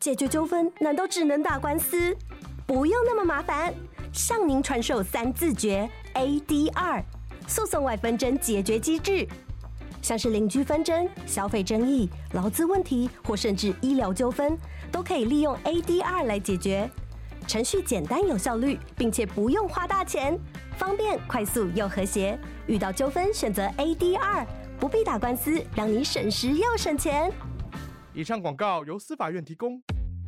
解决纠纷难道只能打官司？不用那么麻烦，向您传授3字诀 ADR 诉讼外纷争解决机制，像是邻居纷争、消费争议、劳资问题或甚至医疗纠纷，都可以利用 ADR 来解决。程序简单有效率，并且不用花大钱，方便、快速又和谐。遇到纠纷选择 ADR， 不必打官司，让你省时又省钱。 以上广告由司法院提供。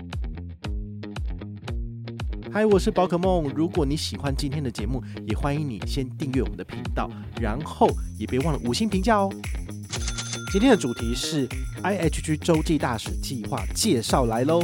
嗨，我是宝可梦。如果你喜欢今天的节目，也欢迎你先订阅我们的频道，然后也别忘了5星评价哦。今天的主题是 IHG 洲际大使计划介绍来喽。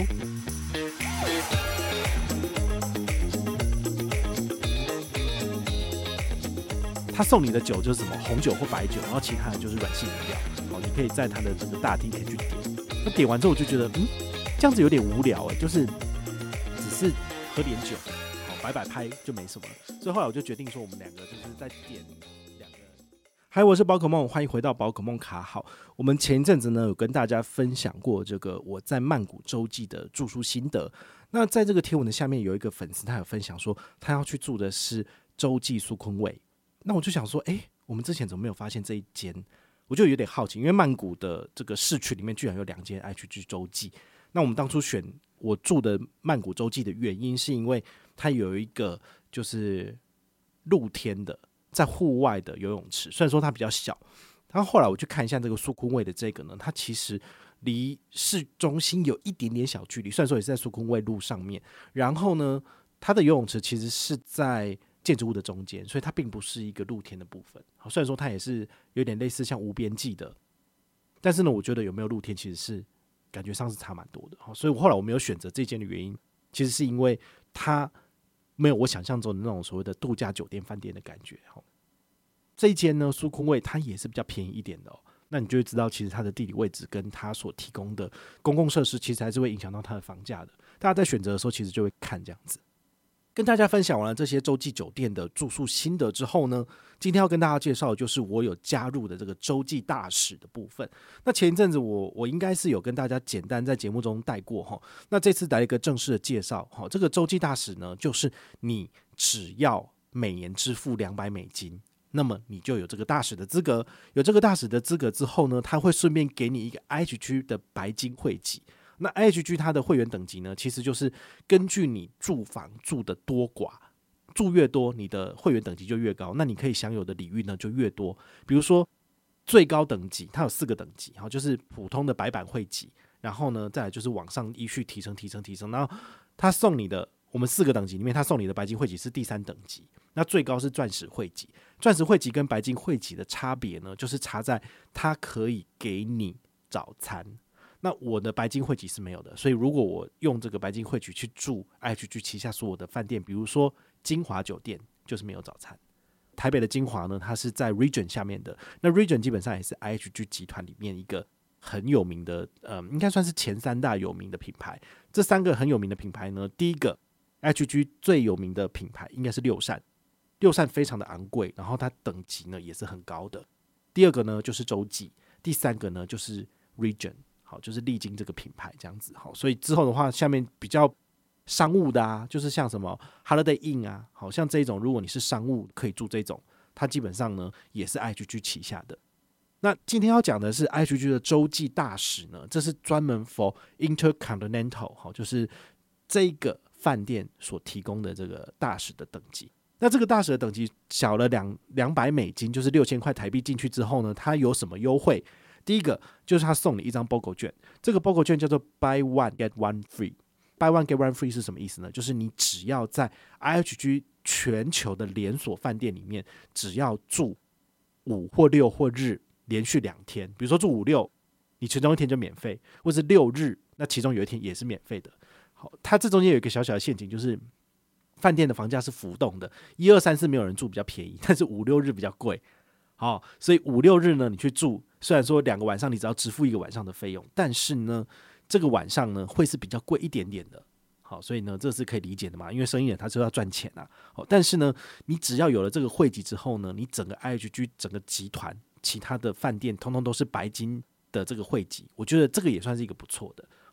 他送你的酒就是什么红酒或白酒，然后其他的就是软性饮料。你可以在他的这个大厅去点。那点完之后我就觉得，这样子有点无聊就是只是喝点酒，摆摆拍就没什么了。所以后来我就决定说，我们2个就是再点2个。嗨，我是宝可梦，欢迎回到宝可梦卡好。我们前一阵子呢有跟大家分享过这个我在曼谷洲际的住宿心得。那在这个贴文的下面有一个粉丝，他有分享说他要去住的是洲际苏坤卫。那我就想说，我们之前怎么没有发现这一间？我就有点好奇，因为曼谷的这个市区里面居然有2间 IHG 洲际。那我们当初选我住的曼谷洲际的原因，是因为它有一个就是露天的在户外的游泳池，虽然说它比较小。然后后来我去看一下这个苏坤卫的这个呢，它其实离市中心有一点点小距离，虽然说也是在苏坤卫路上面。然后呢，它的游泳池其实是在建筑物的中间，所以它并不是一个露天的部分。虽然说它也是有点类似像无边际的，但是呢，我觉得有没有露天其实是感觉上是差蛮多的。所以后来我没有选择这间的原因，其实是因为它没有我想象中的那种所谓的度假酒店饭店的感觉。这一间呢，苏坤卫它也是比较便宜一点的。那你就会知道，其实它的地理位置跟它所提供的公共设施，其实还是会影响到它的房价的。大家在选择的时候，其实就会看这样子。跟大家分享完了这些洲际酒店的住宿心得之后呢，今天要跟大家介绍的就是我有加入的这个洲际大使的部分。那前一阵子我应该是有跟大家简单在节目中带过。那这次来一个正式的介绍。这个洲际大使呢，就是你只要每年支付$200，那么你就有这个大使的资格。有这个大使的资格之后呢，他会顺便给你一个 IHG 的白金会籍。那 IHG 它的会员等级呢，其实就是根据你住房住的多寡，住越多，你的会员等级就越高，那你可以享有的礼遇呢就越多。比如说最高等级，它有4个等级，就是普通的白板会籍，然后呢再来就是往上依序提升，然后他送你的，我们4个等级里面，他送你的白金会籍是第3等级，那最高是钻石会籍。钻石会籍跟白金会籍的差别呢，就是差在它可以给你早餐。那我的白金会籍是没有的，所以如果我用这个白金会籍去住 IHG 旗下所有的饭店，比如说金华酒店，就是没有早餐。台北的金华呢，它是在 Regent 下面的，那 Regent 基本上也是 IHG 集团里面一个很有名的，应该算是前3大有名的品牌。这3个很有名的品牌呢，第一个 IHG 最有名的品牌应该是六善非常的昂贵，然后它等级呢也是很高的。第二个呢就是洲际，第3个呢就是 Regent。好，就是历经这个品牌这样子。好，所以之后的话，下面比较商务的啊，就是像什么 Holiday Inn 啊，好像这种，如果你是商务可以住这种，它基本上呢也是 IHG 旗下的。那今天要讲的是 IHG 的洲际大使呢，这是专门 for Intercontinental， 好，就是这个饭店所提供的这个大使的等级。那这个大使的等级小了$200，就是6000块台币进去之后呢，它有什么优惠？第一个就是他送你一张 BOGO 券，这个 BOGO 券叫做 Buy One Get One Free。Buy One Get One Free 是什么意思呢？就是你只要在 IHG 全球的连锁饭店里面，只要住5或6或日连续2天，比如说住5、6，你其中1天就免费，或是6日，那其中有1天也是免费的。好，它这中间有一个小小的陷阱，就是饭店的房价是浮动的，1、2、3、4没有人住比较便宜，但是5、6日比较贵。好，所以5、6日呢，你去住，虽然说2个晚上你只要支付1个晚上的费用，但是呢，这个晚上呢会是比较贵一点点的。好，所以呢，这是可以理解的嘛，因为生意人他就要赚钱啊。好，但是呢，你只要有了这个会籍之后呢，你整个 IHG 整个集团其他的饭店通通都是白金的这个会籍，我觉得这个也算是一个不错的。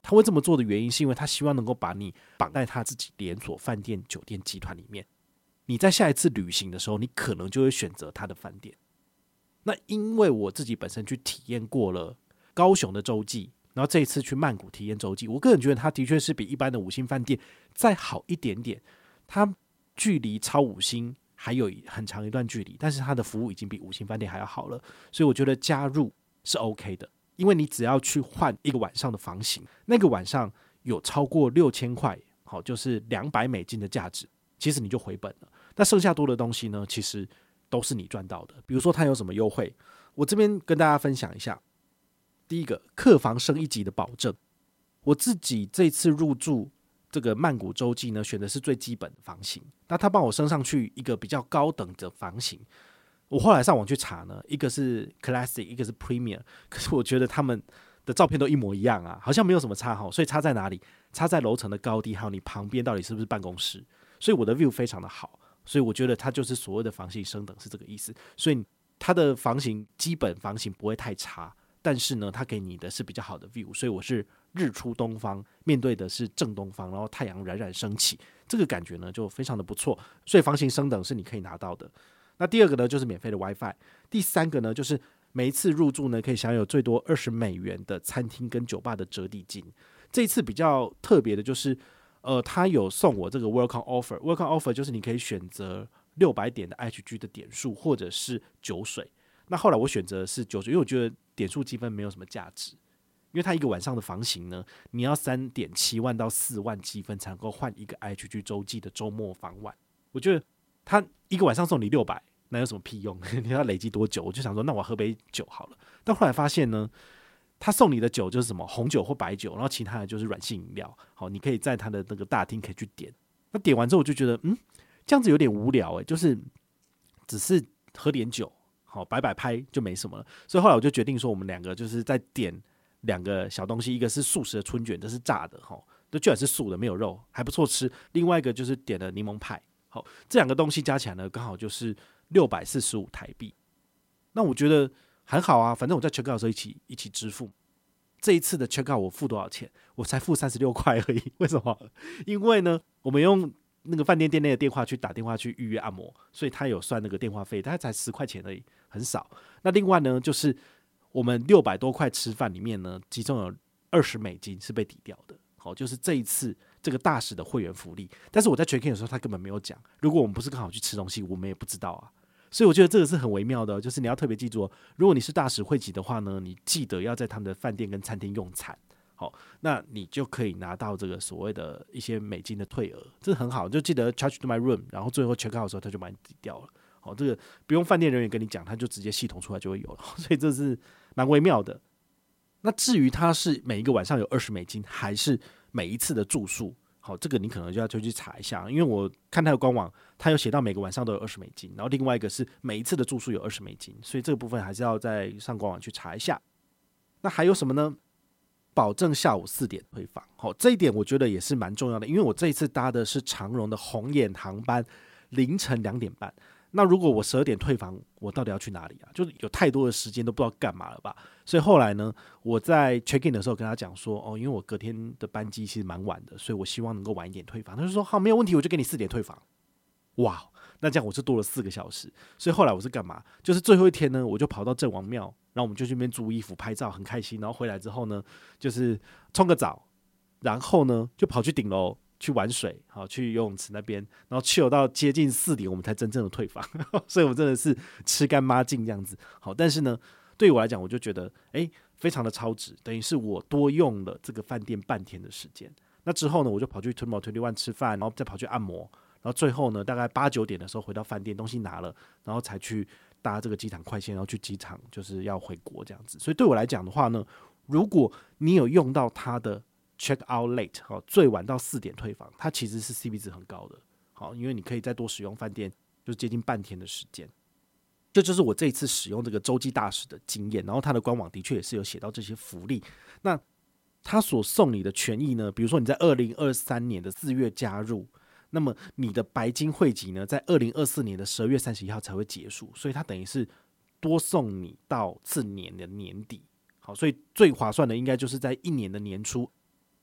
他会这么做的原因是因为他希望能够把你绑在他自己连锁饭店酒店集团里面，你在下一次旅行的时候你可能就会选择他的饭店。那因为我自己本身去体验过了高雄的洲际，然后这一次去曼谷体验洲际，我个人觉得它的确是比一般的5星饭店再好一点点，它距离超5星还有很长一段距离，但是它的服务已经比5星饭店还要好了，所以我觉得加入是 OK 的。因为你只要去换一个晚上的房型，那个晚上有超过6000块，好，就是$200的价值，其实你就回本了。那剩下多的东西呢，其实都是你赚到的。比如说它有什么优惠，我这边跟大家分享一下。第一个，客房升1级的保证。我自己这次入住这个曼谷洲际呢，选的是最基本的房型，那他帮我升上去一个比较高等的房型。我后来上网去查呢，一个是 Classic， 一个是 Premium， 可是我觉得他们的照片都一模一样啊，好像没有什么差，所以差在哪里？差在楼层的高低，还有你旁边到底是不是办公室。所以我的 view 非常的好，所以我觉得它就是所谓的房型升等是这个意思。所以它的房型基本房型不会太差，但是呢，它给你的是比较好的 view， 所以我是日出东方，面对的是正东方，然后太阳冉冉升起，这个感觉呢就非常的不错。所以房型升等是你可以拿到的。那第二个呢，就是免费的 WiFi。第三个呢，就是每一次入住呢，可以享有最多$20的餐厅跟酒吧的折抵金。这一次比较特别的就是，他有送我这个 Welcome Offer。Welcome Offer 就是你可以选择600点的 IHG 的点数，或者是酒水。那后来我选择的是酒水，因为我觉得点数积分没有什么价值，因为它一个晚上的房型呢，你要3.7万到4万积分才能够换一个 IHG 洲际的周末房晚。我觉得他一个晚上送你600，那有什么屁用？你要累积多久？我就想说，那我喝杯酒好了。但后来发现呢，他送你的酒就是什么红酒或白酒，然后其他的就是软性饮料。好，你可以在他的那个大厅可以去点。那点完之后，我就觉得，这样子有点无聊就是只是喝点酒，好摆摆拍就没什么了。所以后来我就决定说，我们两个就是再点2个小东西，一个是素食的春卷，这是炸的，这居然是素的，没有肉，还不错吃。另外一个就是点了柠檬派。好，这2个东西加起来呢，刚好就是645台币。那我觉得很好啊，反正我在 check out 的时候一起支付。这一次的 check out 我付多少钱？我才付36块而已。为什么？因为呢，我们用那个饭店店内的电话去打电话去预约按摩，所以他有算那个电话费，大概才10块钱而已，很少。那另外呢，就是我们600多块吃饭里面呢，其中有$20是被抵掉的。好，就是这一次这个大使的会员福利，但是我在 check in 的时候他根本没有讲。如果我们不是刚好去吃东西，我们也不知道啊。所以我觉得这个是很微妙的，就是你要特别记住，如果你是大使会籍的话呢，你记得要在他们的饭店跟餐厅用餐。好，那你就可以拿到这个所谓的一些美金的退额，这很好，就记得 charge to my room， 然后最后 check out 的时候他就把你抵掉了。好，这个不用饭店人员跟你讲，他就直接系统出来就会有了，所以这是蛮微妙的。那至于它是每一个晚上有$20，还是每一次的住宿，好，这个你可能就要去查一下，因为我看它的官网，它有写到每个晚上都有$20，然后另外一个是每一次的住宿有$20，所以这个部分还是要再上官网去查一下。那还有什么呢？保证下午4点退房，好，这一点我觉得也是蛮重要的，因为我这一次搭的是长荣的红眼航班，凌晨2点半。那如果我12点退房，我到底要去哪里啊？就是有太多的时间都不知道干嘛了吧。所以后来呢，我在 check in 的时候跟他讲说，因为我隔天的班机其实蛮晚的，所以我希望能够晚一点退房。他就说好，没有问题，我就给你4点退房。哇，那这样我是多了4个小时。所以后来我是干嘛？就是最后一天呢，我就跑到郑王庙，然后我们就去那边租衣服拍照，很开心。然后回来之后呢，就是冲个澡，然后呢就跑去顶楼去玩水，好，去游泳池那边，然后chill到接近4点，我们才真正的退房。所以我真的是吃干抹净这样子。好，但是呢，对于我来讲，我就觉得非常的超值，等于是我多用了这个饭店半天的时间。那之后呢，我就跑去Turmo 21吃饭，然后再跑去按摩，然后最后呢，大概8、9点的时候回到饭店，东西拿了，然后才去搭这个机场快线，然后去机场就是要回国这样子。所以对我来讲的话呢，如果你有用到它的check out late， 最晚到4点退房，它其实是 CP 值很高的。好，因为你可以再多使用饭店，就是接近半天的时间。这就是我这一次使用这个洲际大使的经验，然后它的官网的确也是有写到这些福利。那它所送你的权益呢，比如说你在2023年的4月加入，那么你的白金会籍呢，在2024年的12月31号才会结束，所以它等于是多送你到次年的年底。好，所以最划算的应该就是在1年的年初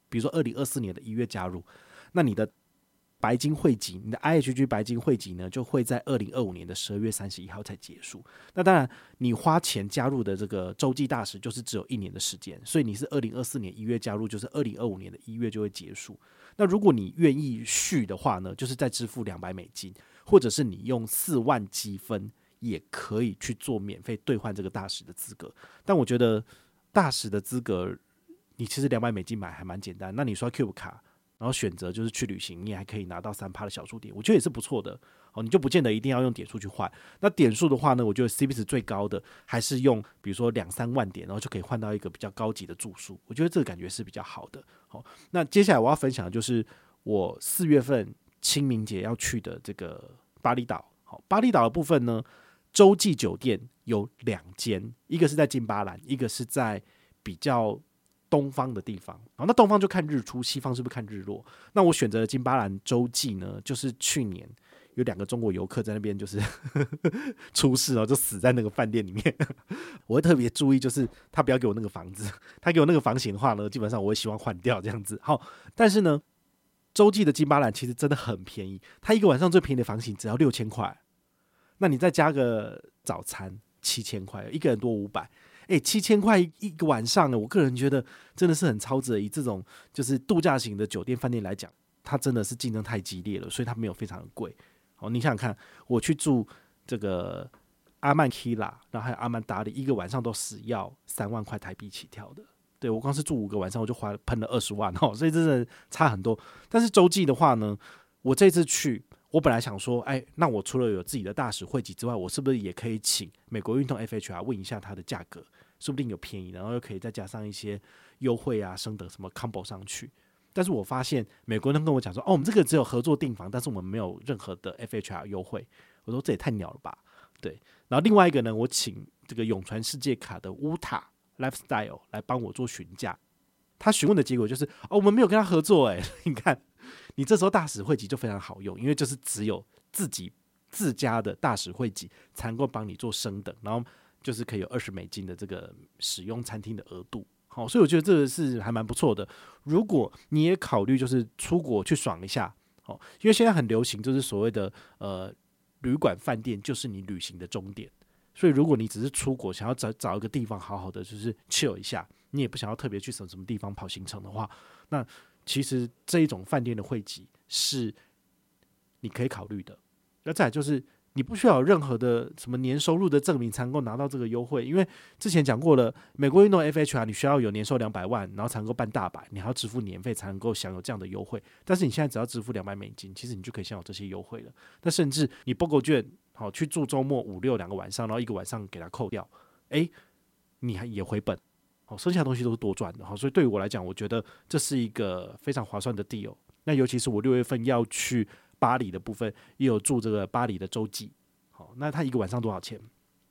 比如说2024年的1月加入，那你的白金会籍，你的 IHG 白金会籍呢，就会在2025年的12月31号才结束。那当然，你花钱加入的这个洲际大使就是只有1年的时间，所以你是2024年1月加入，就是2025年的1月就会结束。那如果你愿意续的话呢，就是再支付$200，或者是你用4万积分也可以去做免费兑换这个大使的资格。但我觉得大使的资格，你其实$200买还蛮简单。那你刷 Cube 卡，然后选择就是去旅行，你也还可以拿到3%的小数点，我觉得也是不错的。你就不见得一定要用点数去换。那点数的话呢，我觉得 CP 值最高的还是用比如说2-3万点，然后就可以换到一个比较高级的住宿，我觉得这个感觉是比较好的。那接下来我要分享的就是我4月份清明节要去的这个巴厘岛。巴厘岛的部分呢，洲际酒店有2间，一个是在金巴兰，一个是在比较东方的地方。那东方就看日出，西方是不是看日落？那我选择的金巴兰洲际呢，就是去年有2个中国游客在那边就是出事就死在那个饭店里面。我会特别注意，就是他不要给我那个房子，他给我那个房型的话呢，基本上我会希望换掉这样子。好，但是呢，洲际的金巴兰其实真的很便宜，他一个晚上最便宜的房型只要6000块，那你再加个早餐7000块，一个人多500。7000块一个晚上呢，我个人觉得真的是很超值的。以这种就是度假型的酒店饭店来讲，它真的是竞争太激烈了，所以它没有非常的贵。你想想看，我去住这个阿曼 Kila， 然后还有阿曼达里，一个晚上都是要3万块台币起跳的。对，我光是住5个晚上，我就喷了20万，所以真的差很多。但是洲际的话呢，我这次去，我本来想说，那我除了有自己的大使会籍之外，我是不是也可以请美国运通 FHR 问一下它的价格，说不定有便宜，然后又可以再加上一些优惠啊、升等什么 combo 上去。但是我发现美国人跟我讲说，我们这个只有合作订房，但是我们没有任何的 FHR 优惠。我说这也太鸟了吧，对。然后另外一个呢，我请这个永传世界卡的乌塔 Lifestyle 来帮我做询价，他询问的结果就是我们没有跟他合作。你看，你这时候大使会籍就非常好用，因为就是只有自家的大使会籍才能够帮你做升等，然后就是可以有$20的这个使用餐厅的额度。好，所以我觉得这个是还蛮不错的。如果你也考虑就是出国去爽一下，因为现在很流行就是所谓的旅馆饭店就是你旅行的终点，所以如果你只是出国想要找一个地方好好的就是 chill 一下，你也不想要特别去什么地方跑行程的话，那其实这一种饭店的会籍是你可以考虑的。那再来就是你不需要有任何的什么年收入的证明才能够拿到这个优惠，因为之前讲过了，美国运动 FHR 你需要有年收200万，然后才能够办大白，你还要支付年费才能够享有这样的优惠。但是你现在只要支付$200，其实你就可以享有这些优惠了。那甚至你 BOGO 券去住周末5、6、2个晚上，然后1个晚上给它扣掉，你还也回本，剩下的东西都是多赚的。所以对于我来讲，我觉得这是一个非常划算的 deal。那尤其是我6月份要去巴黎的部分，也有住这个巴黎的洲际。那它一个晚上多少钱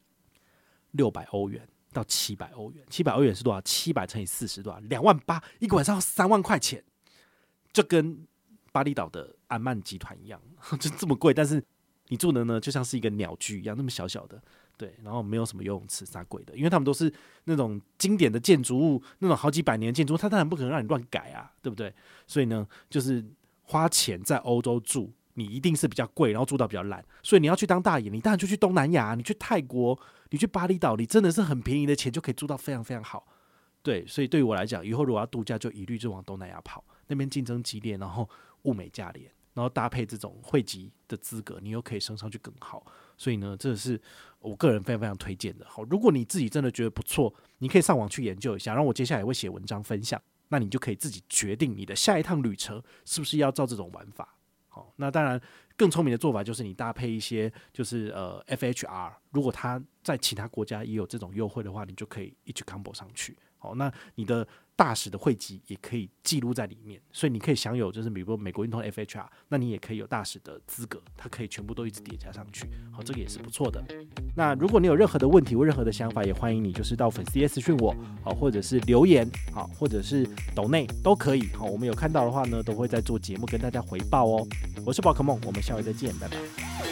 ？$600到$700。$700是多少？700乘以40多少？28000，一个晚上要3万块钱，就跟巴厘岛的安曼集团一样，就这么贵。但是你住的呢，就像是一个鸟居一样，那么小小的，对，然后没有什么游泳池，啥鬼的，因为他们都是那种经典的建筑物，那种好几百年的建筑物，他当然不可能让你乱改啊，对不对？所以呢，就是花钱在欧洲住。你一定是比较贵，然后住到比较烂，所以你要去当大爷，你当然就去东南亚，你去泰国，你去巴厘岛，你真的是很便宜的钱就可以住到非常非常好。对，所以对于我来讲，以后如果要度假，就一律就往东南亚跑，那边竞争激烈，然后物美价廉，然后搭配这种会籍的资格，你又可以升上去更好。所以呢，这是我个人非常非常推荐的。好，如果你自己真的觉得不错，你可以上网去研究一下，然后我接下来也会写文章分享，那你就可以自己决定你的下一趟旅程是不是要照这种玩法。好，那当然更聪明的做法就是你搭配一些就是FHR， 如果他在其他国家也有这种优惠的话，你就可以一起 combo 上去。好，那你的大使的会籍也可以记录在里面，所以你可以享有就是比如说美国运通 FHR， 那你也可以有大使的资格，它可以全部都一直叠加上去。好，这个也是不错的。那如果你有任何的问题或任何的想法，也欢迎你就是到粉丝页私讯我，好，或者是留言，好，或者是抖内都可以。好，我们有看到的话呢，都会在做节目跟大家回报哦。我是宝可梦，我们下回再见，拜拜。